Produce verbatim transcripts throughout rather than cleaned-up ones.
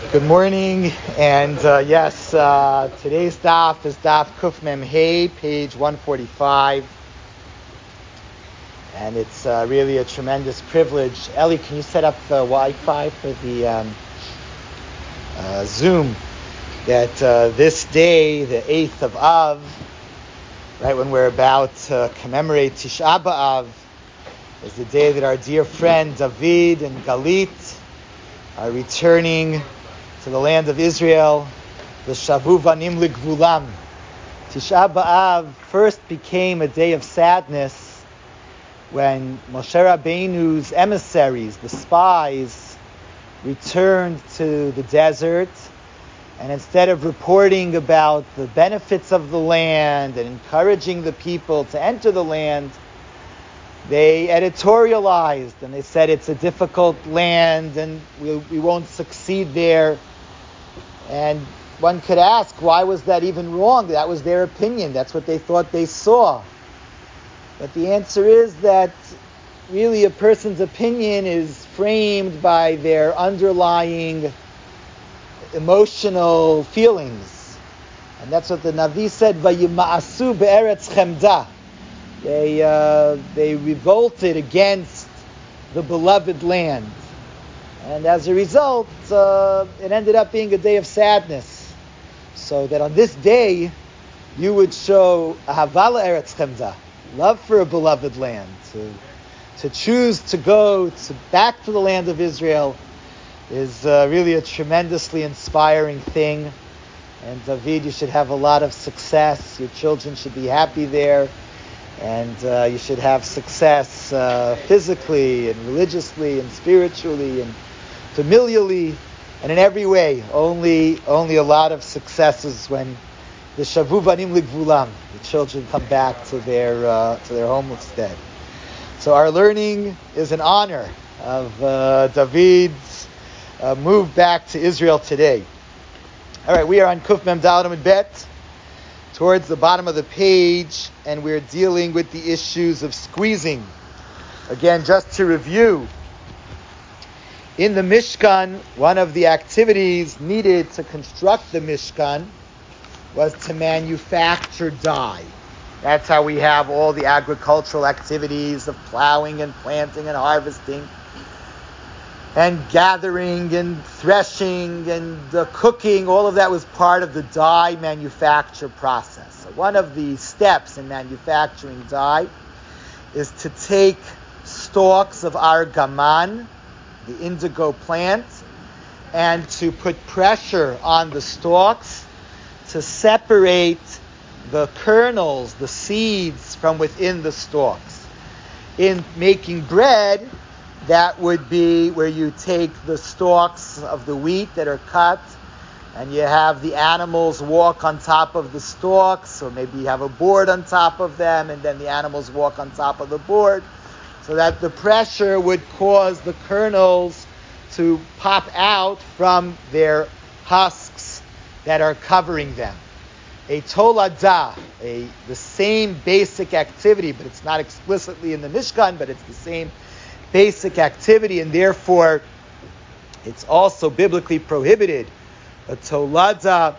Good morning, and uh, yes, uh, today's daf is daf Kuf Mem Hey, page one forty-five, and it's uh, really a tremendous privilege. Ellie, can you set up the Wi-Fi for the um, uh, Zoom? That uh, this day, the eighth of Av, right when we're about to commemorate Tisha B'Av, is the day that our dear friend David and Galit are returning to the land of Israel, the Shavu Vanim Ligvulam. Tisha B'Av first became a day of sadness when Moshe Rabbeinu's emissaries, the spies, returned to the desert, and instead of reporting about the benefits of the land and encouraging the people to enter the land, they editorialized and they said it's a difficult land and we, we won't succeed there. And one could ask, why was that even wrong? That was their opinion. That's what they thought they saw. But the answer is that really a person's opinion is framed by their underlying emotional feelings. And that's what the Navi said, Vayima'asu be'eretz chemda. They, uh, they revolted against the beloved land. And as a result, uh, it ended up being a day of sadness. So that on this day, you would show ahavala eretz chemda, love for a beloved land, to to choose to go to back to the land of Israel is uh, really a tremendously inspiring thing. And David, you should have a lot of success. Your children should be happy there. And uh, you should have success uh, physically and religiously and spiritually and familially and in every way. Only only a lot of successes when the Shavu Vanim Ligvulam, the children come back to their uh, to their homestead. So our learning is in honor of uh, David's uh, move back to Israel today. All right, we are on Kuf Mem Daled Amud Bet, towards the bottom of the page, and we're dealing with the issues of squeezing. Again, just to review, in the Mishkan, one of the activities needed to construct the Mishkan was to manufacture dye. That's how we have all the agricultural activities of plowing and planting and harvesting and gathering and threshing and uh, cooking. All of that was part of the dye manufacture process. So one of the steps in manufacturing dye is to take stalks of argaman, the indigo plant, and to put pressure on the stalks to separate the kernels, the seeds, from within the stalks. In making bread, that would be where you take the stalks of the wheat that are cut, and you have the animals walk on top of the stalks, or maybe you have a board on top of them, and then the animals walk on top of the board, so that the pressure would cause the kernels to pop out from their husks that are covering them. A toladah, a the same basic activity, but it's not explicitly in the Mishkan, but it's the same basic activity, and therefore it's also biblically prohibited. A toladah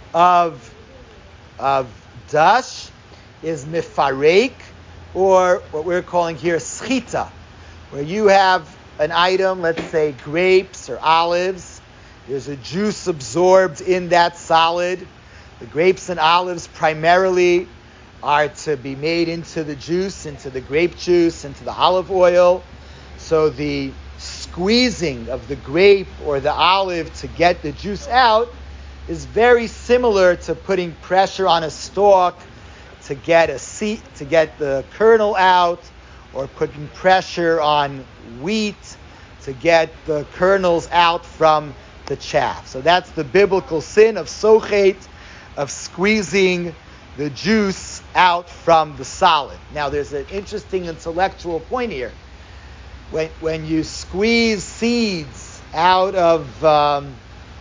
of of dash is mifarek, or what we're calling here schita, where you have an item, let's say grapes or olives. There's a juice absorbed in that solid. The grapes and olives primarily are to be made into the juice, into the grape juice, into the olive oil. So the squeezing of the grape or the olive to get the juice out is very similar to putting pressure on a stalk to get a seed, to get the kernel out, or putting pressure on wheat to get the kernels out from the chaff. So that's the biblical sin of sochet, of squeezing the juice out from the solid. Now there's an interesting intellectual point here. When when you squeeze seeds out of um,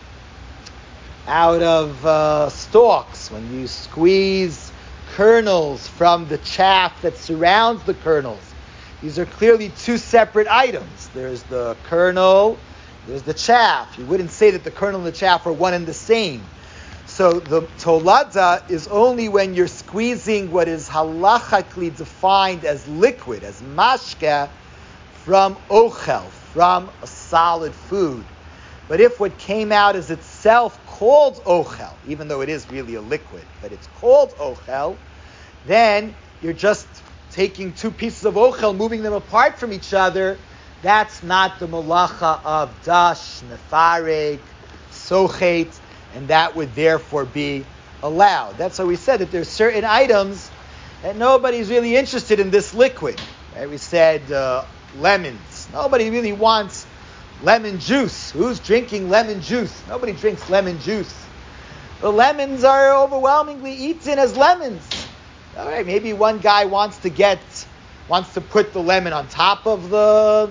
out of uh, stalks, when you squeeze kernels from the chaff that surrounds the kernels, these are clearly two separate items. There's the kernel There's the chaff. You wouldn't say that the kernel and the chaff are one and the same. So the tolada is only when you're squeezing what is halachically defined as liquid, as mashke, from ochel, from a solid food. But if what came out is itself called ochel, even though it is really a liquid, but it's called ochel, then you're just taking two pieces of ochel, moving them apart from each other. That's not the malacha of dash, nefareg, sochet, and that would therefore be allowed. That's why we said that there's certain items that nobody's really interested in this liquid. Right? We said uh, lemons. Nobody really wants lemon juice. Who's drinking lemon juice? Nobody drinks lemon juice. The lemons are overwhelmingly eaten as lemons. All right, maybe one guy wants to get, wants to put the lemon on top of the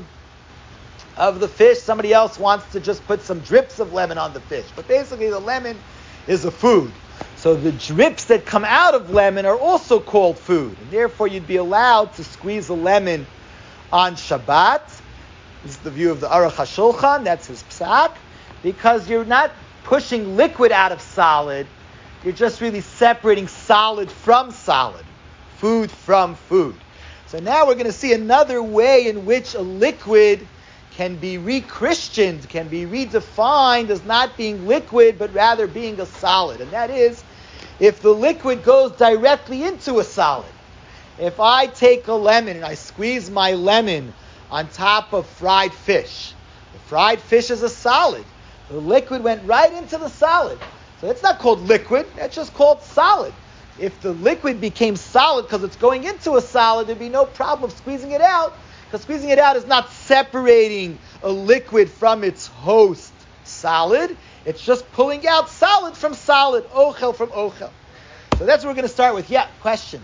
of the fish. Somebody else wants to just put some drips of lemon on the fish. But basically the lemon is a food. So the drips that come out of lemon are also called food. And therefore you'd be allowed to squeeze a lemon on Shabbat. This is the view of the Aruch HaShulchan. That's his psak. Because you're not pushing liquid out of solid. You're just really separating solid from solid. Food from food. So now we're going to see another way in which a liquid can be re-Christianed, can be redefined as not being liquid, but rather being a solid. And that is, if the liquid goes directly into a solid. If I take a lemon and I squeeze my lemon on top of fried fish, the fried fish is a solid. The liquid went right into the solid. So it's not called liquid, that's just called solid. If the liquid became solid because it's going into a solid, there'd be no problem squeezing it out, because squeezing it out is not separating a liquid from its host solid. It's just pulling out solid from solid, ochel from ochel. So that's what we're going to start with. Yeah, question.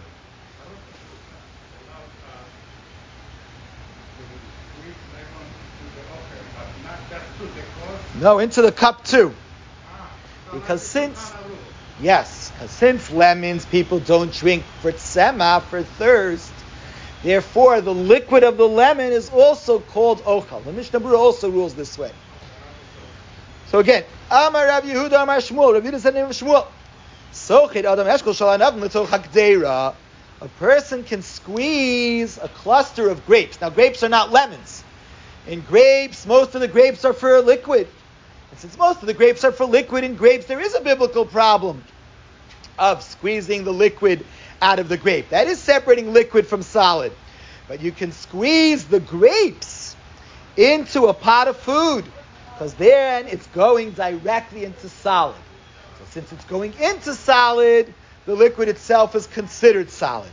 No, into the cup too. Because since, yes, because since lemons people don't drink for tzema, for thirst, therefore the liquid of the lemon is also called ochel. The Mishnah Berurah also rules this way. So again, Amar Rav Yehuda Amar Shmuel. Rav Yehuda said the name of Shmuel. Sochet Adam Eshkol Shalanav L'Toch HaKdeira. A person can squeeze a cluster of grapes. Now grapes are not lemons. In grapes, most of the grapes are for liquid. And since most of the grapes are for liquid in grapes, there is a biblical problem of squeezing the liquid out of the grape. That is separating liquid from solid. But you can squeeze the grapes into a pot of food, because then it's going directly into solid. So since it's going into solid, the liquid itself is considered solid.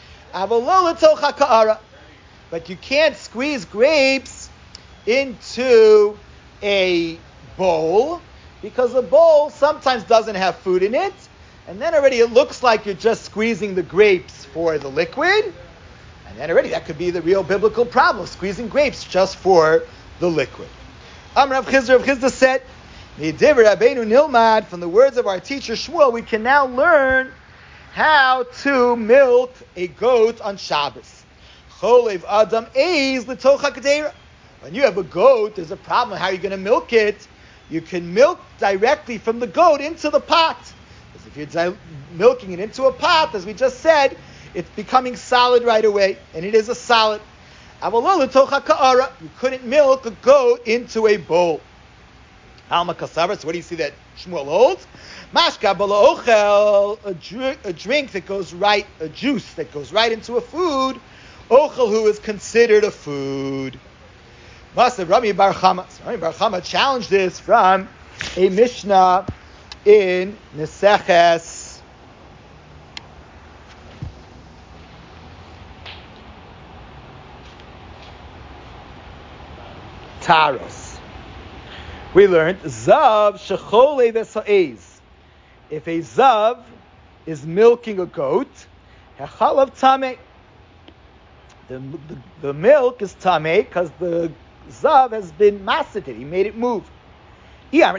But you can't squeeze grapes into a bowl, because a bowl sometimes doesn't have food in it, and then already it looks like you're just squeezing the grapes for the liquid, and then already that could be the real biblical problem, squeezing grapes just for the liquid. Amar Rav Chizda, Rav Chizda said, from the words of our teacher Shmuel, we can now learn how to milk a goat on Shabbos. Cholev Adam Eiz L'Toch HaKdeira. When you have a goat, there's a problem. How are you going to milk it? You can milk directly from the goat into the pot. Because if you're di- milking it into a pot, as we just said, it's becoming solid right away. And it is a solid. You couldn't milk a goat into a bowl. Alma Kasavra, so what do you see that Shmuel holds? Mashka bala ochel, a drink, a drink that goes right, a juice that goes right into a food. Ochel, who is considered a food. Masav Rami Bar Chama. Rami Bar Chama challenged this from a Mishnah in Neseches Taros. We learned Zav Shechole Vesa'ez. If a Zav is milking a goat, Hechalav Tameh. The, the, the milk is Tameh because the Zav has been maceted. He made it move. If you're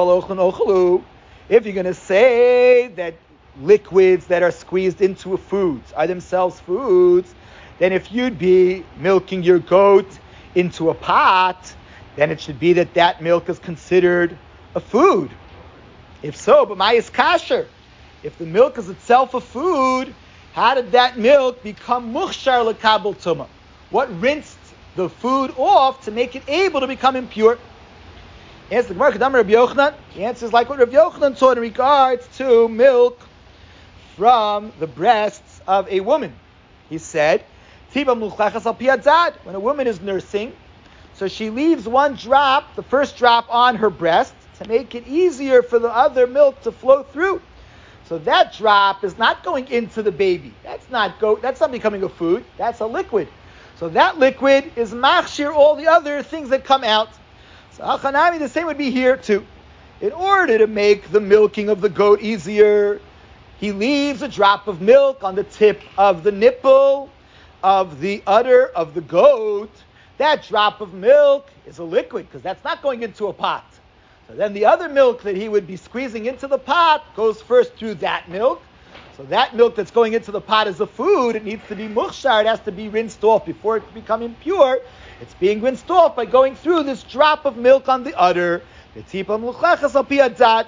going to say that liquids that are squeezed into foods are themselves foods, then if you'd be milking your goat into a pot, then it should be that that milk is considered a food. If so, but my is kasher. If the milk is itself a food, how did that milk become mukhshar lekabel tumah? What rinsed the food off to make it able to become impure? Answer the Gemara, Kedama Rabbi Yochanan. The answer is like what Rabbi Yochanan taught in regards to milk from the breasts of a woman. He said, Tiba mulchachas al pi hadzad. When a woman is nursing, so she leaves one drop, the first drop, on her breast to make it easier for the other milk to flow through. So that drop is not going into the baby. That's not go. That's not becoming a food. That's a liquid. So that liquid is machshir all the other things that come out. So Achanami, the same would be here too. In order to make the milking of the goat easier, he leaves a drop of milk on the tip of the nipple of the udder of the goat. That drop of milk is a liquid because that's not going into a pot. So then the other milk that he would be squeezing into the pot goes first through that milk. So that milk that's going into the pot is a food. It needs to be mukhshar. It has to be rinsed off before it can become impure. It's being rinsed off by going through this drop of milk on the udder. Master Ravina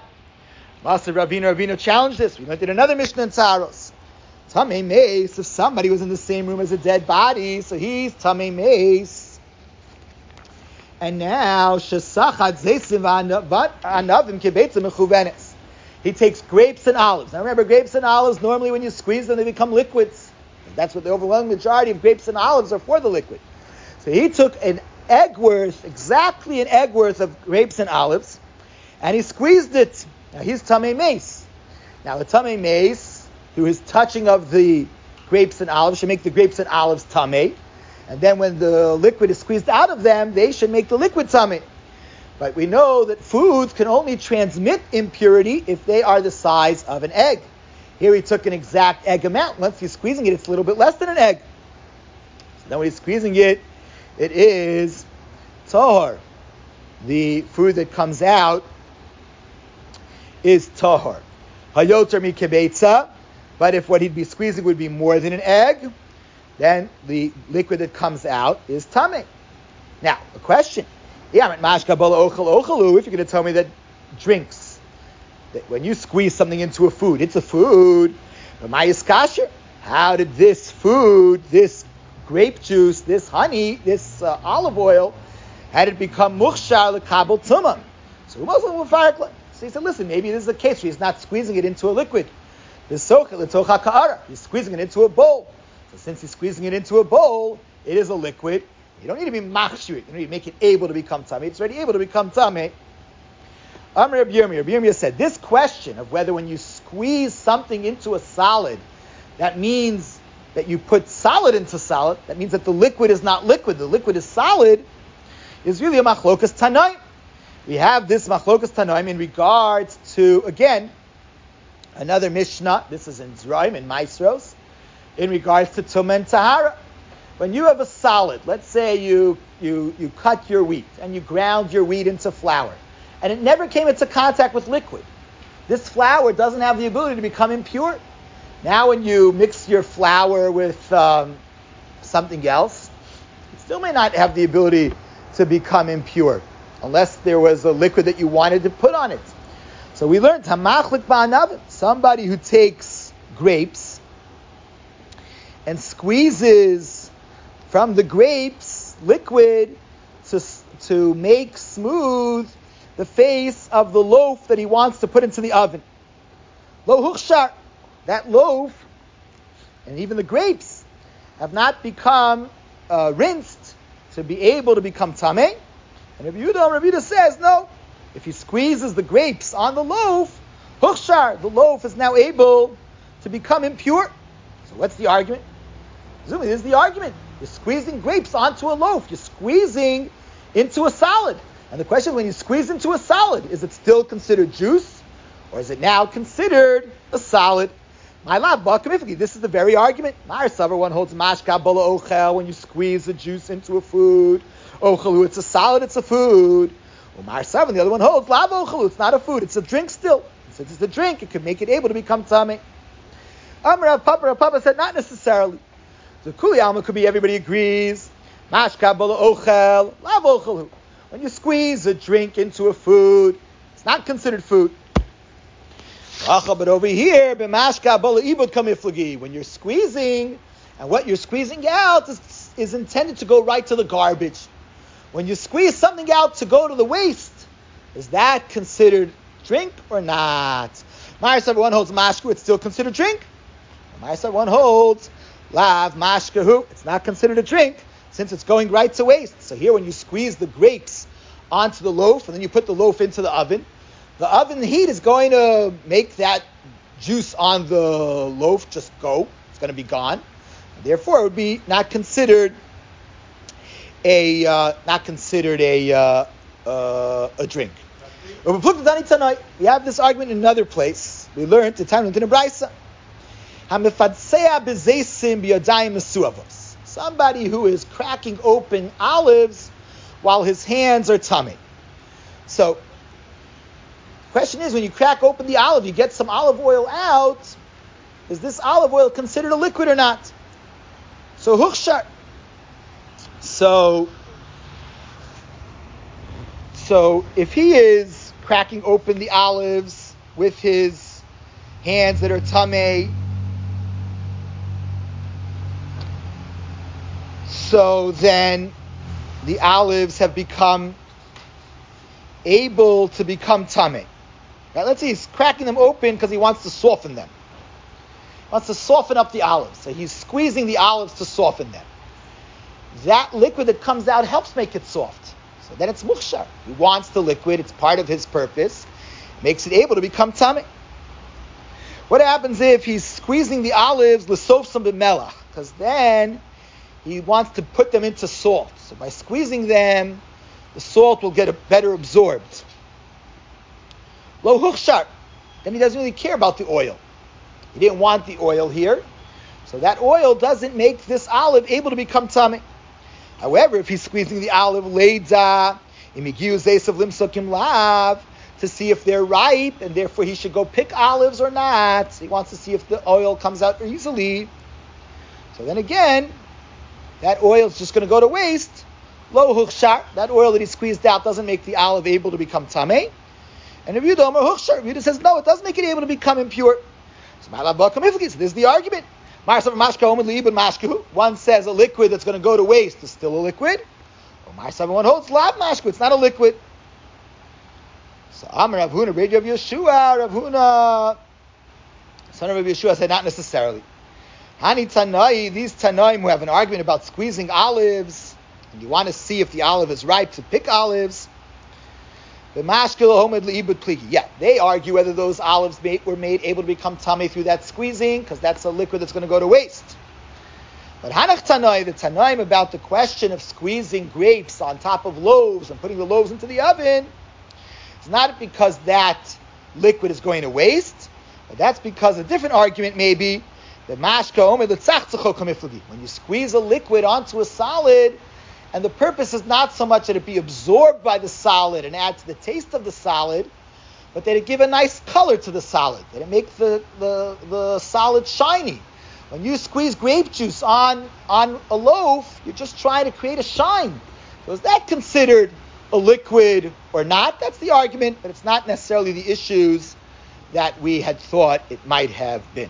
Ravina challenged this. We learned in another Mishnah in Tzaros. Tamei Meis, if somebody was in the same room as a dead body, so he's Tamei Meis. And now, Shesachad Zeisim Anavim Kibeitzim Mechuvenes. He takes grapes and olives. Now remember, grapes and olives, normally when you squeeze them, they become liquids. That's what the overwhelming majority of grapes and olives are for, the liquid. So he took an egg worth, exactly an egg worth of grapes and olives, and he squeezed it. Now he's Tamei Meis. Now the Tamei Meis, through his touching of the grapes and olives, should make the grapes and olives Tamei. And then when the liquid is squeezed out of them, they should make the liquid Tamei. But we know that foods can only transmit impurity if they are the size of an egg. Here he took an exact egg amount. Once he's squeezing it, it's a little bit less than an egg. So then when he's squeezing it, it is tahor. The food that comes out is tahor. Hayoter mi kebeitza. But if what he'd be squeezing would be more than an egg, then the liquid that comes out is tamei. Now, a question. If you're going to tell me that drinks, that when you squeeze something into a food, it's a food, but my is kasher. How did this food, this grape juice, this honey, this uh, olive oil, how did it become mukhshar lekabel tumah? So he said, listen, maybe this is the case where he's not squeezing it into a liquid. He's squeezing it into a bowl. So since he's squeezing it into a bowl, it is a liquid. You don't need to be machshir. You don't need to make it able to become tamei. It's already able to become tamei. Amar Rabbi Yirmiyah. Rabbi Yirmiyah said, this question of whether when you squeeze something into a solid, that means that you put solid into solid, that means that the liquid is not liquid, the liquid is solid, is really a machlokas tanaim. We have this machlokas tanaim in regards to, again, another Mishnah. This is in Zraim, in Maisros, in regards to tumah and tahara. When you have a solid, let's say you, you, you cut your wheat and you ground your wheat into flour, and it never came into contact with liquid. This flour doesn't have the ability to become impure. Now when you mix your flour with um, something else, it still may not have the ability to become impure, unless there was a liquid that you wanted to put on it. So we learned, Hamachlik ba'anavim, somebody who takes grapes and squeezes from the grapes liquid to, to make smooth the face of the loaf that he wants to put into the oven. Lo huchshar, that loaf, and even the grapes, have not become uh, rinsed to be able to become tamei. And Rabbi Yehuda, Rabbi Yehuda says, no, if he squeezes the grapes on the loaf, huchshar, the loaf is now able to become impure. So what's the argument? Presumably this is the argument. You're squeezing grapes onto a loaf. You're squeezing into a solid. And the question is, when you squeeze into a solid, is it still considered juice? Or is it now considered a solid? This is the very argument. One holds mashka bala ochel, when you squeeze the juice into a food. Ochelu, it's a solid, it's a food. And the other one holds lav ochelu, it's not a food, it's a drink still. Since it's a drink, it could make it able to become tamei. Amar Papa, Papa said, not necessarily. The Kuli Alma could be everybody agrees. Mashka bala ochel, lav ochelu. When you squeeze a drink into a food, it's not considered food. But over here, when you're squeezing, and what you're squeezing out is, is intended to go right to the garbage. When you squeeze something out to go to the waste, is that considered drink or not? Ma'aseh one holds mashku, it's still considered drink. Ma'aseh one holds lav mashkahu, it's not considered a drink since it's going right to waste. So here when you squeeze the grapes onto the loaf and then you put the loaf into the oven, the oven heat is going to make that juice on the loaf just go. It's going to be gone. Therefore, it would be not considered a uh, not considered a uh, uh, a drink. We have this argument in another place. We learned the time in the Brisa. Somebody who is cracking open olives while his hands are tummy. So, the question is, when you crack open the olive, you get some olive oil out. Is this olive oil considered a liquid or not? So, huchshar. So, so if he is cracking open the olives with his hands that are tamei, so then the olives have become able to become tamei. Right, let's say he's cracking them open because he wants to soften them. He wants to soften up the olives. So he's squeezing the olives to soften them. That liquid that comes out helps make it soft. So then it's mukhshar. He wants the liquid. It's part of his purpose. Makes it able to become tamei. What happens if he's squeezing the olives l'sofsam b'melach? Because then he wants to put them into salt. So by squeezing them, the salt will get a better absorbed. Lo huchshar. Then he doesn't really care about the oil. He didn't want the oil here. So that oil doesn't make this olive able to become tamei. However, if he's squeezing the olive leida, to see if they're ripe, and therefore he should go pick olives or not. He wants to see if the oil comes out easily. So then again, that oil is just going to go to waste. Lo huchshar. That oil that he squeezed out doesn't make the olive able to become tamei. And Rav Yehuda Omer huchshar. Rav Yehuda says, no, it does make it able to become impure. So this is the argument. One says a liquid that's going to go to waste is still a liquid. One holds lab mashku, it's not a liquid. So Amar Rav Huna, Rav Yeshua, Rav Huna, son of Rav Yeshua said not necessarily. Hani Tanai, these Tanaim who have an argument about squeezing olives, and you want to see if the olive is ripe to pick olives. Yeah, they argue whether those olives made, were made able to become tamei through that squeezing, because that's a liquid that's going to go to waste. But Hanach Tanai, the Tanaim about the question of squeezing grapes on top of loaves and putting the loaves into the oven, it's not because that liquid is going to waste, but that's because a different argument may be that when you squeeze a liquid onto a solid, and the purpose is not so much that it be absorbed by the solid and add to the taste of the solid, but that it give a nice color to the solid, that it make the, the, the solid shiny. When you squeeze grape juice on, on a loaf, you're just trying to create a shine. So is that considered a liquid or not? That's the argument, but it's not necessarily the issues that we had thought it might have been.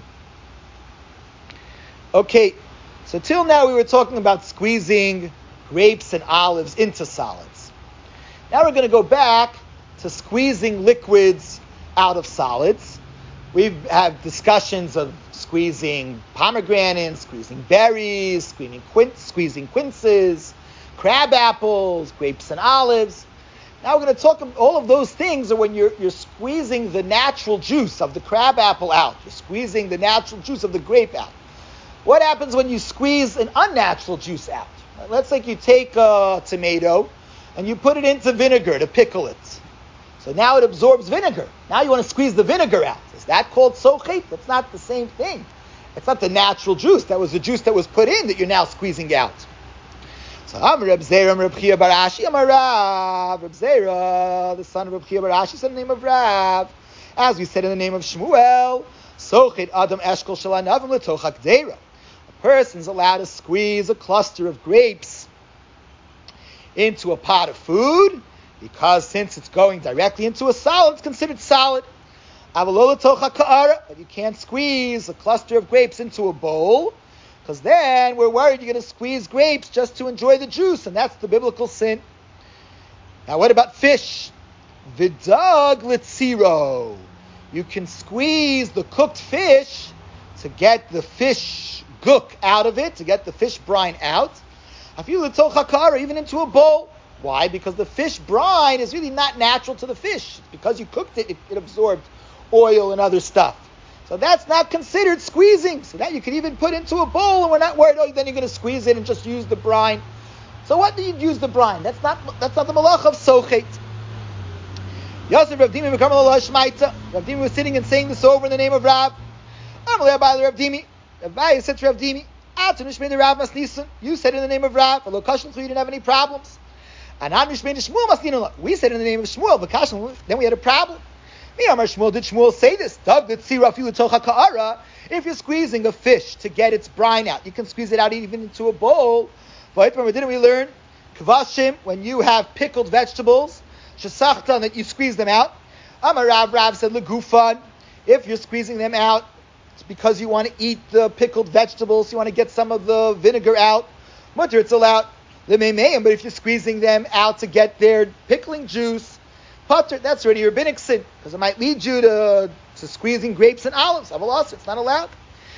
Okay, so till now we were talking about squeezing grapes and olives into solids. Now we're going to go back to squeezing liquids out of solids. We have discussions of squeezing pomegranates, squeezing berries, squeezing, quin- squeezing quinces, crab apples, grapes and olives. Now we're going to talk about all of those things are when you're, you're squeezing the natural juice of the crab apple out. You're squeezing the natural juice of the grape out. What happens when you squeeze an unnatural juice out? Let's say you take a tomato and you put it into vinegar to pickle it. So now it absorbs vinegar. Now you want to squeeze the vinegar out. Is that called sochet? That's not the same thing. It's not the natural juice. That was the juice that was put in that you're now squeezing out. So Amar Reb Zera, Amar Reb Chia bar Ashi, Amar Rav. Reb Zera, the son of Reb Chia bar Ashi, said in the name of Rav. As we said in the name of Shmuel, sochet adam eshkol shalanavim letochak deira. Person's allowed to squeeze a cluster of grapes into a pot of food, because since it's going directly into a solid, it's considered solid. But you can't squeeze a cluster of grapes into a bowl, because then we're worried you're going to squeeze grapes just to enjoy the juice, and that's the biblical sin. Now what about fish? Vidag litziro. You can squeeze the cooked fish to get the fish guk out of it, to get the fish brine out. Even into a bowl. Why? Because the fish brine is really not natural to the fish. Because you cooked it, it, it absorbed oil and other stuff. So that's not considered squeezing. So that you can even put into a bowl, and we're not worried, oh, then you're going to squeeze it and just use the brine. So what do you use the brine? That's not that's not the malach of sochet. Yosef Rav Dimi become Allah Shmaita. Rav Dimi was sitting and saying this over in the name of Rav. Amalei Abai Rav Dimi. Abai said to Rav Dimi, you said in the name of Rav, you didn't have any problems. And we said in the name of Shmuel, then we had a problem. Did Shmuel say this? If you're squeezing a fish to get its brine out, you can squeeze it out even into a bowl. Didn't we learn? Kvashim, when you have pickled vegetables, shesachtan, that you squeeze them out. Amar Rav, Rav said legufan, if you're squeezing them out, it's because you want to eat the pickled vegetables, you want to get some of the vinegar out. Mutter, it's allowed. The meimeim, but if you're squeezing them out to get their pickling juice, Potter, that's already rabbinic sin, because it might lead you to, to squeezing grapes and olives. Avalas, it's not allowed.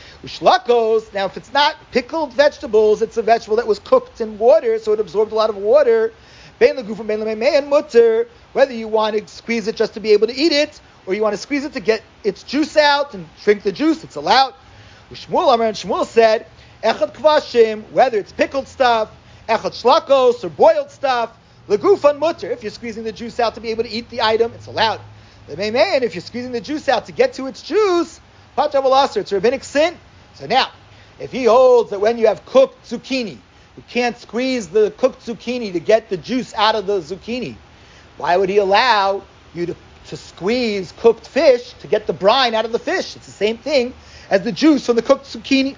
Ushlakos, now if it's not pickled vegetables, it's a vegetable that was cooked in water, so it absorbed a lot of water. Bein legufan, bein lemeimeim, mutter, whether you want to squeeze it just to be able to eat it, or you want to squeeze it to get its juice out and drink the juice, it's allowed. Shmuel Amar, and Shmuel said, echad kvashim, whether it's pickled stuff, echad shlakos, or boiled stuff, legufan mutter, if you're squeezing the juice out to be able to eat the item, it's allowed. Lemeimeim, if you're squeezing the juice out to get to its juice, pater v'laser, it's a rabbinic sin. So now, if he holds that when you have cooked zucchini, you can't squeeze the cooked zucchini to get the juice out of the zucchini, why would he allow you to, to squeeze cooked fish to get the brine out of the fish? It's the same thing as the juice from the cooked zucchini.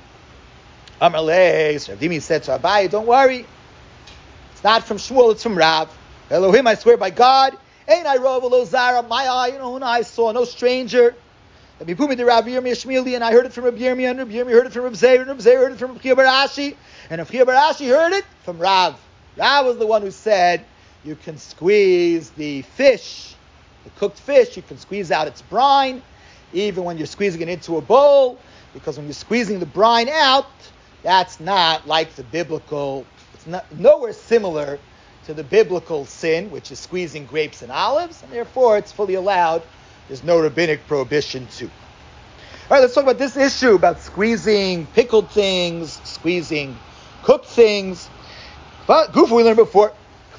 Amar lei, so Rav Dimi said to Abai, don't worry. It's not from Shmuel, it's from Rav. Elohim, I swear by God, ain't I Rav Elozara, my eye, you know, who I saw, no stranger. Let me put me to Rav Yirmiyah Shmili, and I heard it from Rav Yirmiyah, and Rav Yirmiyah heard it from Rav Zeir, and Rav Zeir heard it from Rav Chia bar Ashi, and Rav Chia bar Ashi heard it from Rav. Rav was the one who said, you can squeeze the fish, the cooked fish, you can squeeze out its brine, even when you're squeezing it into a bowl, because when you're squeezing the brine out, that's not like the biblical, it's not nowhere similar to the biblical sin, which is squeezing grapes and olives, and therefore it's fully allowed. There's no rabbinic prohibition to. All right, let's talk about this issue about squeezing pickled things, squeezing cooked things. Gufa, we learned before.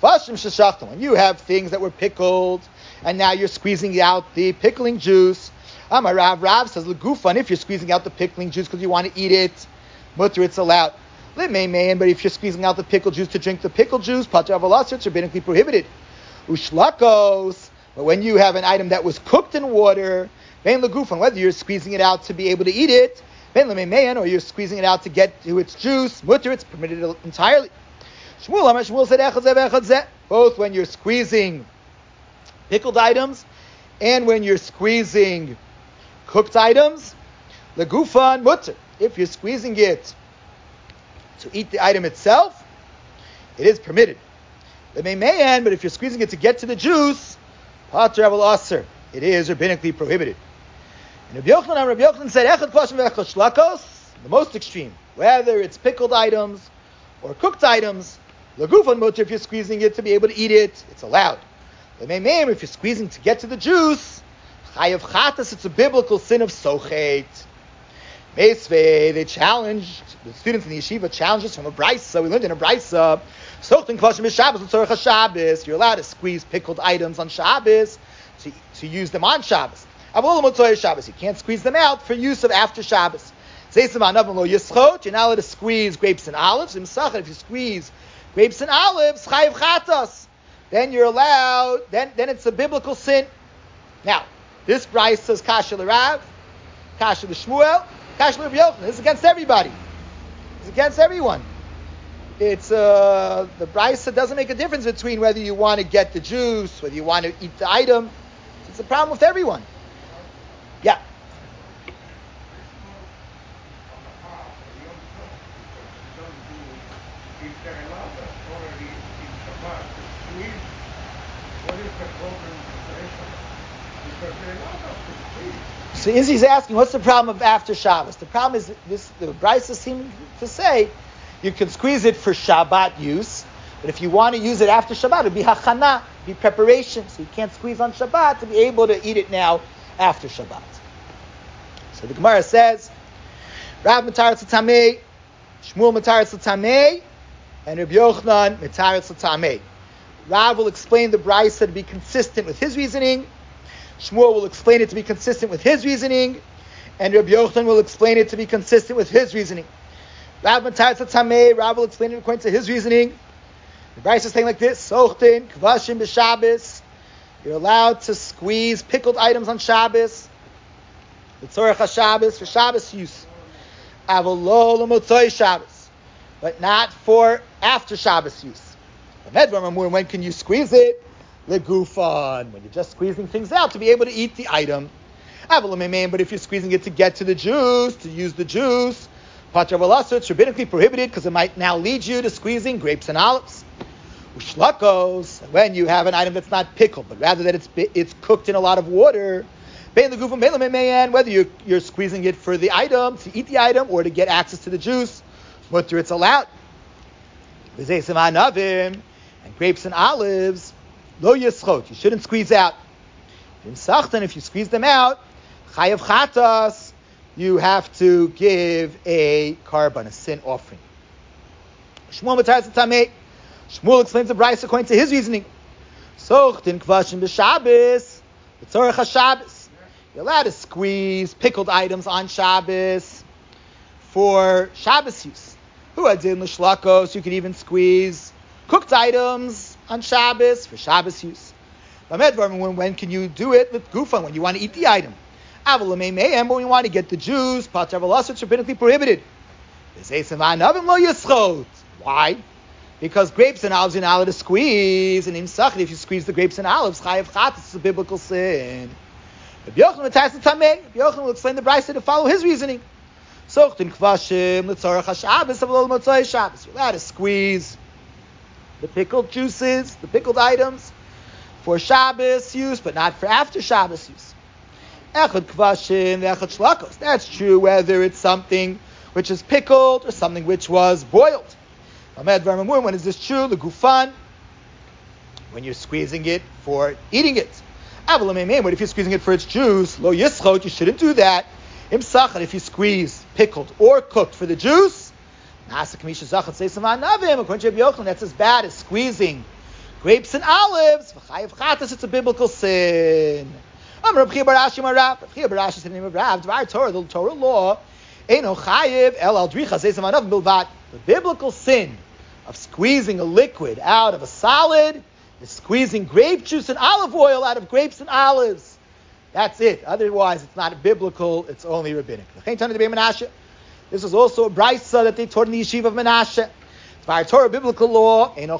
When you have things that were pickled, and now you're squeezing out the pickling juice. Amar Rav, Rav says, Legufan, if you're squeezing out the pickling juice because you want to eat it, mutter, it's allowed. But if you're squeezing out the pickle juice to drink the pickle juice, pater avalasir, it's rabbinically prohibited. Ushlakos, but when you have an item that was cooked in water, bein legufan, whether you're squeezing it out to be able to eat it, bein lemeimein, or you're squeezing it out to get to its juice, mutter, it's permitted entirely. Shmuel, Amar Shmuel said, echad zeh v'echad zeh, both when you're squeezing pickled items and when you're squeezing cooked items, legufan mutter, if you're squeezing it to eat the item itself, it is permitted. Lemeimein, but if you're squeezing it to get to the juice, pater avalasir, it is rabbinically prohibited. And Rabbi Yochanan, Rabbi Yochanan said, echad kvashim v'echad shlakos, the most extreme, whether it's pickled items or cooked items, legufan mutter, if you're squeezing it to be able to eat it, it's allowed. Lemeimeim, if you're squeezing to get to the juice, chayav chatas, it's a biblical sin of sochet. Meisvei, they challenged, the students in the yeshiva challenged us from a brisa. We learned in a brisa, sochtin kvashim b'Shabbos l'tzorech Shabbos. You're allowed to squeeze pickled items on Shabbos to, to use them on Shabbos. Avol l'motzorech Shabbos, you can't squeeze them out for use of after Shabbos. Zeisam anav lo yischot, you're not allowed to squeeze grapes and olives. If you squeeze grapes and olives, chayav chatas, then you're allowed, then, then it's a biblical sin. Now, this brisa says kasha l'Rav, kasha l'Shmuel, kasha l'Rabbi Yochanan. This is against everybody. It's against everyone. it's uh, the brisa doesn't make a difference between whether you want to get the juice, whether you want to eat the item. It's a problem with everyone. Yeah. So Izzy's asking, what's the problem of after Shabbos? The problem is this: the brisa seems to say you can squeeze it for Shabbat use, but if you want to use it after Shabbat, it'd be hachana, be preparation. So you can't squeeze on Shabbat to be able to eat it now after Shabbat. So the Gemara says, Rav Mataretz L'Tamei, Shmuel Mataretz L'Tamei, and Rabbi Yochanan Mataretz L'Tamei. Rav will explain the brisa to be consistent with his reasoning. Shmuel will explain it to be consistent with his reasoning, and Rabbi Yochanan will explain it to be consistent with his reasoning. Rav Mataretz L'Tamei, Rav will explain it according to his reasoning. The brisa is saying like this: Sochtin kvashim b'Shabbos. You're allowed to squeeze pickled items on Shabbos. L'tzorech HaShabbos, for Shabbos use. Avolo l'motzoi Shabbos, but not for after Shabbos use. When can you squeeze it? Legufan, when you're just squeezing things out to be able to eat the item. But if you're squeezing it to get to the juice, to use the juice, Patra Valasa, it's rabbinically prohibited because it might now lead you to squeezing grapes and olives. Ushlakos, when you have an item that's not pickled, but rather that it's it's cooked in a lot of water. Whether you're, you're squeezing it for the item, to eat the item, or to get access to the juice, mutter, it's allowed. And grapes and olives, lo yischot, you shouldn't squeeze out. In Sachtan, if you squeeze them out, chayav chatas, you have to give a carbon, a sin offering. Shmuel Mataretz L'Tamei, Shmuel explains the brisa according to his reasoning. Sochtin kvashim b'Shabbos, l'tzorech HaShabbos. You're allowed to squeeze pickled items on Shabbos for Shabbos use. Who adin l'shlakos, you could even squeeze cooked items on Shabbos for Shabbos use. When, when can you do it with gufan? When you want to eat the item. But when you want to get the juice, it's rabbinically prohibited. Why? Because grapes and olives are not allowed to squeeze, and in Sachar, if you squeeze the grapes and olives, chayav chatas, it's a biblical sin. Rabbi Yochanan will explain the brisa to follow his reasoning. Sochtin kvashim l'tzorech HaShabbos avlo l'motzoi Shabbos. You're allowed to squeeze the pickled juices, the pickled items, for Shabbos use, but not for after Shabbos use. Echad kvashim ve'echad shlakos. That's true whether it's something which is pickled or something which was boiled. When is this true? The gufan, when you're squeezing it for eating it. But if you're squeezing it for its juice, lo yischot, you shouldn't do that. Im sachar, if you squeeze pickled or cooked for the juice, that's as bad as squeezing grapes and olives. It's a biblical sin. The Torah law, the biblical sin of squeezing a liquid out of a solid is squeezing grape juice and olive oil out of grapes and olives. That's it. Otherwise, it's not biblical, it's only rabbinic. This is also a brisa that they taught in the yeshiva of Menashe. It's by Torah biblical law. The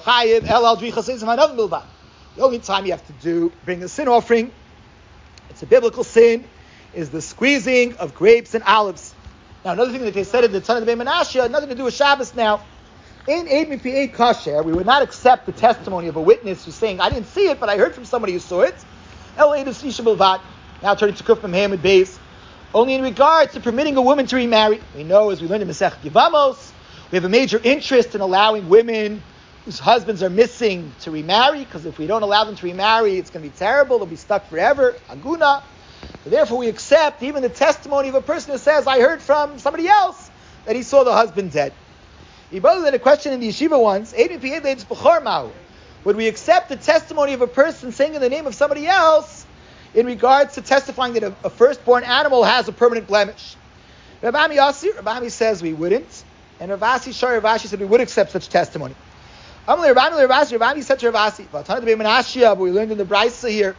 only time you have to do bring a sin offering, it's a biblical sin, is the squeezing of grapes and olives. Now, another thing that they said in the Tanakh of Menashe, nothing to do with Shabbos now. In Eid Mipi Eid Kasher, we would not accept the testimony of a witness who's saying, I didn't see it, but I heard from somebody who saw it. El Eid Sisha Bilvat. Now turning to Kuf Muhammad Beis. Only in regards to permitting a woman to remarry. We know, as we learned in Masech Yevamos, we have a major interest in allowing women whose husbands are missing to remarry, because if we don't allow them to remarry, it's going to be terrible. They'll be stuck forever. Aguna. So therefore, we accept even the testimony of a person who says, I heard from somebody else that he saw the husband dead. He bothered that a question in the yeshiva once, would we accept the testimony of a person saying in the name of somebody else in regards to testifying that a, a firstborn animal has a permanent blemish? Rabbi Yassi, Rabbi says we wouldn't, and Ravasi Shar Ravashi said we would accept such testimony. Rabbi Rabbi said to Ravasi, but we learned in the Brisa here,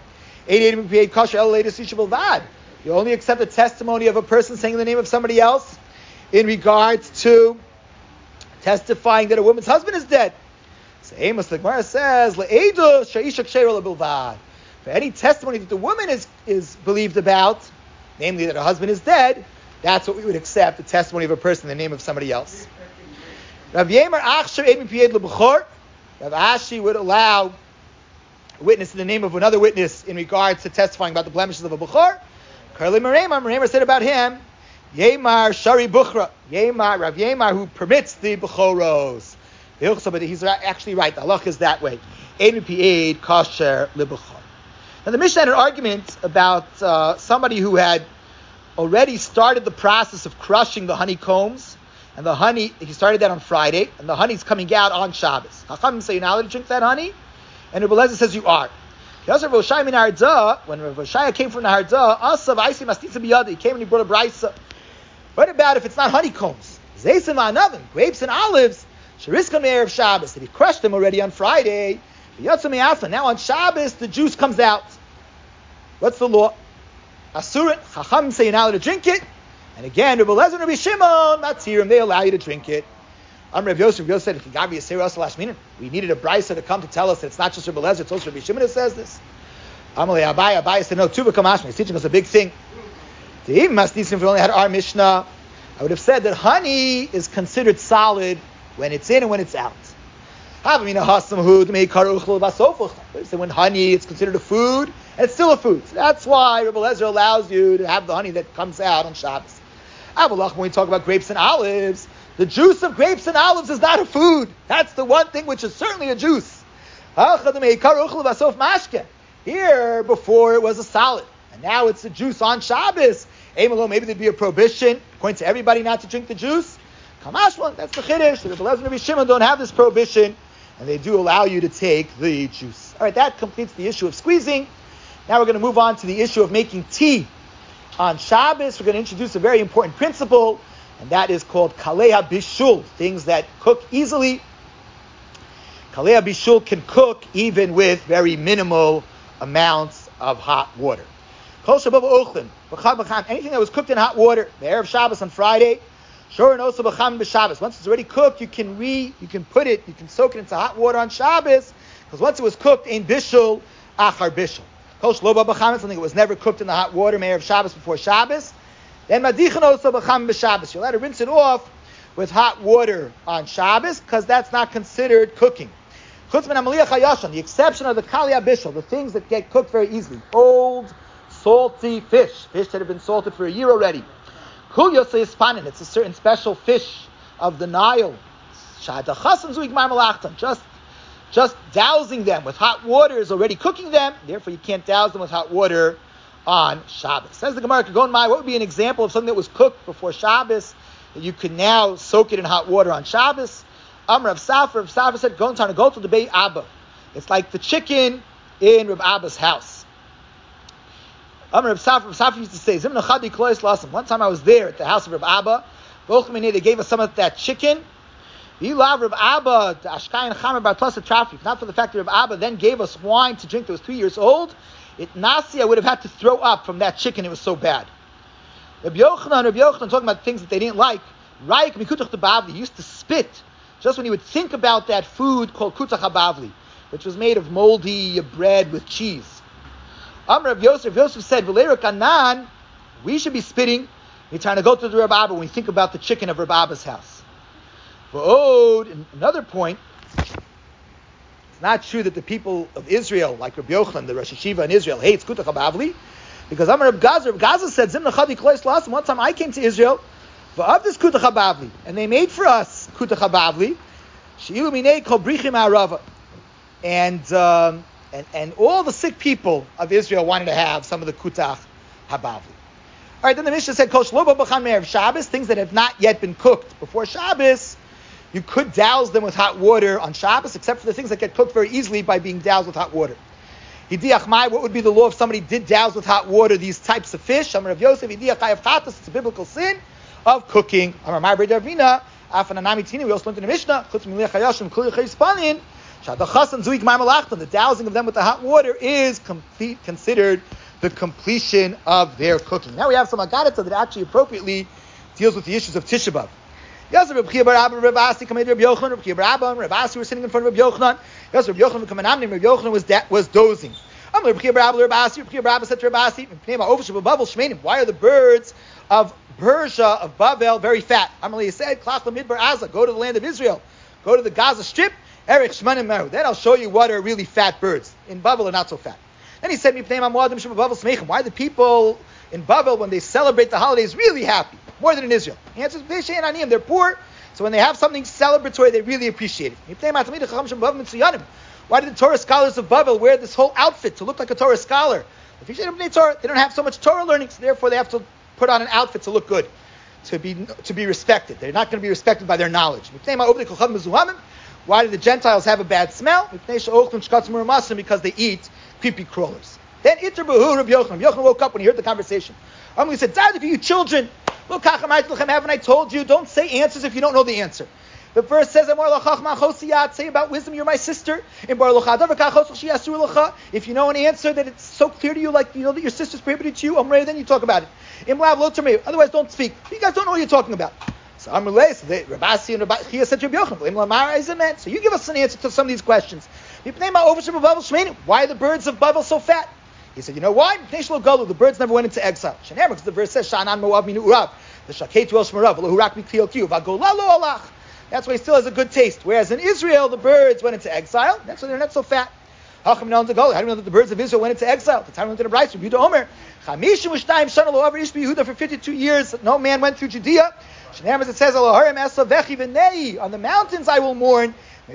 you only accept the testimony of a person saying the name of somebody else in regards to testifying that a woman's husband is dead. So Amos, the Gemara says, Le'edus she'isha k'sheira lebilvad. For any testimony that the woman is, is believed about, namely that her husband is dead, that's what we would accept, the testimony of a person in the name of somebody else. Rav Yemer achsher ed mipiyed lebechor. Rav Ashi would allow a witness in the name of another witness in regards to testifying about the blemishes of a bechor. Karli Merema, Merema said about him, Yemar Shari Bukhra. Yemar, Rav Yemar, who permits the Bechoros. But he's actually right. The halach is that way. Ein Pi'ed Kasher Libechor. Now the Mishnah had an argument about uh, somebody who had already started the process of crushing the honeycombs. And the honey, he started that on Friday, and the honey's coming out on Shabbos. Chachamim say you're not allowed to drink that honey, and Rebbe Lezer says you are. When Rav Hoshaya came from Nahardah, Asav Aisi Mastitza Biyada, he came and he brought a brisa. What about if it's not honeycombs? Zeisim Anavim, grapes and olives, Shariskan Me'er of Shabbos, that he crushed them already on Friday. Now on Shabbos, the juice comes out. What's the law? Asurit, Chacham say you're not allowed to drink it. And again, Rebbe Lezer and Rabbi Shimon, Matzirim, they allow you to drink it. I'm Rav Yosef. Rav Yosef said, if you got me a Seir Asa last minute, we needed a brisa to come to tell us that it's not just Rebbe Lezer, it's also Rabbi Shimon who says this. Amalei Abai, Abai said, no, Tuba Kamashma, he's teaching us a big thing. To even Masnisim, if we only had our Mishnah, I would have said that honey is considered solid when it's in and when it's out. So when honey, it's considered a food, and it's still a food. So that's why Rebbe Lezer allows you to have the honey that comes out on Shabbos. When we talk about grapes and olives, the juice of grapes and olives is not a food. That's the one thing which is certainly a juice. Here, before it was a solid, and now it's a juice on Shabbos. Maybe there'd be a prohibition, according to everybody, not to drink the juice. Kamashwan, that's the Chiddush. The Rebbe Lezer and Rabbi Shimon don't have this prohibition, and they do allow you to take the juice. All right, that completes the issue of squeezing. Now we're going to move on to the issue of making tea on Shabbos. We're going to introduce a very important principle, and that is called kalei bishul, things that cook easily. Kalei bishul can cook even with very minimal amounts of hot water. Anything that was cooked in hot water, the Erev Shabbos on Friday, once it's already cooked, you can re, you can put it, you can soak it into hot water on Shabbos, because once it was cooked, in bishul, achar bishul. Something that was never cooked in the hot water, Erev Shabbos before Shabbos, then madichan also b'cham b'Shabbos. You're allowed to rinse it off with hot water on Shabbos, because that's not considered cooking. The exception of the kalei bishul, the things that get cooked very easily, old, salty fish, fish that have been salted for a year already. Kul Yosei Ispanin, it's a certain special fish of the Nile. Just, just dousing them with hot water is already cooking them, therefore you can't douse them with hot water on Shabbos. Says the Gemara, what would be an example of something that was cooked before Shabbos that you could now soak it in hot water on Shabbos? Amr Rav Safra, Rav Safra said, go to go to the Beit Abba. It's like the chicken in Rav Abba's house. Amr Rav Safra, Rav Safra used to say, Zimna Chadi Klois Lasam. One time I was there at the house of Rav Abba. They gave us some of that chicken. Not for the fact that Rav Abba then gave us wine to drink that was two years old. It nasi, I would have had to throw up from that chicken. It was so bad. Rabbi Yochanan, Rabbi Yochanan talking about things that they didn't like. Raik mikutach habavli, he used to spit just when he would think about that food called kutach habavli, which was made of moldy bread with cheese. Amr Rav Yosef, Yosef said, "V'leira kanan, we should be spitting. We're trying to go to the Rav Abba when we think about the chicken of Rav Abba's house." V'od, another point. It's not true that the people of Israel, like Rabbi Yochanan, the Rosh Hashiva in Israel, hates kutach habavli, because Amr Rav Gaza, Rav Gaza said, "Zimna chadi klois lasam." One time I came to Israel, v'av this kutach habavli, and they made for us kutach habavli, she'ilu minei kol brichim ha'arava, and um, and and all the sick people of Israel wanted to have some of the kutach habavli. All right, then the Mishnah said, "Kol shlo b'chan me'erev Shabbos," things that have not yet been cooked before Shabbos, you could douse them with hot water on Shabbos, except for the things that get cooked very easily by being doused with hot water. Hidiach mai, what would be the law if somebody did douse with hot water these types of fish? Amar Rav Yosef, hidiach chayav chatas, it's a biblical sin of cooking. Amar mai b'rei Ravina, afananami tini, we also learned in the Mishnah, chutz miliach hayashim kuli chayspanin, shadachas zuik mar malachtan, the dousing of them with the hot water is complete, considered the completion of their cooking. Now we have some Agadata that actually appropriately deals with the issues of Tisha B'Av. Yes, Rabbi Chia bar Abba, Rabbi Asi, come Rabbi Yochanan, Rabbi Chia bar Abba, and Rabbi Asi were sitting in front of Rabbi Yochanan. Yes, Rabbi Yochanan come and Rabbi Yochanan was da- was dozing. I'm Rabbi Chia bar Abba, Rabbi Asi, Rabbi Chia bar Abba said to Rabbi Asi, why are the birds of Persia, of Babel, very fat? Amalei said, Klach Midbar Azza, go to the land of Israel, go to the Gaza Strip, Erech Shmanim Meru. Then I'll show you what are really fat birds. In Babel, they're not so fat. Then he said, why are the people in Babel, when they celebrate the holidays, really happy? More than in Israel. The answer is, they're poor, so when they have something celebratory, they really appreciate it. Why did the Torah scholars of Babel wear this whole outfit to look like a Torah scholar? They don't have so much Torah learning, so therefore they have to put on an outfit to look good, to be to be respected. They're not going to be respected by their knowledge. Why do the Gentiles have a bad smell? Because they eat creepy crawlers. Then Iter Behu Rabbi Yochanan. Rabbi Yochanan woke up when he heard the conversation. Um, he said, "Dad, if you children, look, haven't I told you? Don't say answers if you don't know the answer." The verse says, "Say about wisdom, you're my sister." If you know an answer that it's so clear to you, like you know that your sister's prohibited to you, then you talk about it. Otherwise, don't speak. You guys don't know what you're talking about. So Rabbi Asi and Rabbi Chia said to Rabbi Yochanan, so you give us an answer to some of these questions. Why are the birds of Babel so fat? He said, you know why? The birds never went into exile. Because the verse says, that's why he still has a good taste. Whereas in Israel, the birds went into exile. That's why they're not so fat. How do we know that the birds of Israel went into exile? The time we went to the Bryce, Yehuda Omer, for fifty-two years, no man went through Judea. It says, on the mountains I will mourn.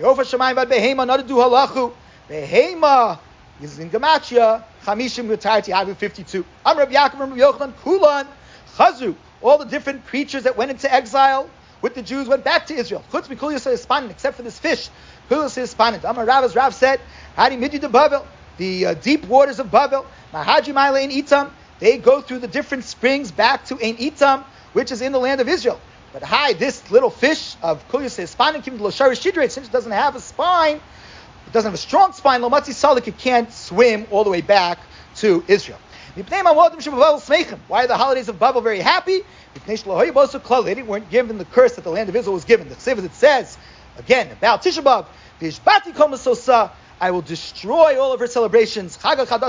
Behema is in Gematria, Chamishim Retarti Avu fifty-two. I'm Rabbi Yaakov and Rabbi Yochanan, Kulan, Chazu, all the different creatures that went into exile with the Jews went back to Israel. Chutz Mikulius Hispanin, except for this fish. Kulius Hispanin. Amar Rav, as Rav said, Hadi Midi de Bavel, the uh, deep waters of Bavel, Mahaji Maile Ein Itam, they go through the different springs back to Ein Itam, which is in the land of Israel. But hi, this little fish of Kulius Hispanin, Kim Loshari Shidre, since it doesn't have a spine, it doesn't have a strong spine, Lomatzi Salik, it can't swim all the way back to Israel. Why are the holidays of Babel very happy? They weren't given the curse that the land of Israel was given. The Chsiv, as it says, again, about Tisha B'Av, I will destroy all of her celebrations,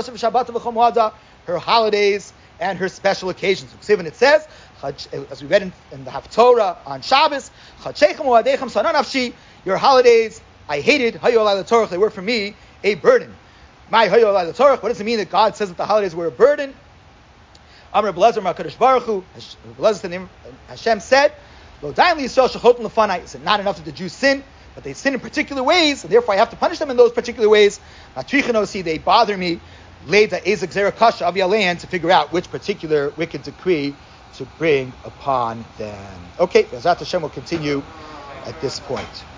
her holidays, and her special occasions. The Chsiv, it says, as we read in, in the Haftorah on Shabbos, your holidays I hated, they were for me a burden. My what does it mean that God says that the holidays were a burden? Amar Blazer Makadosh Baruch Hu, Hashem said, is it not enough that the Jews sin, but they sin in particular ways, and therefore I have to punish them in those particular ways. They bother me, to figure out which particular wicked decree to bring upon them. Okay, Bezrat Hashem will continue at this point.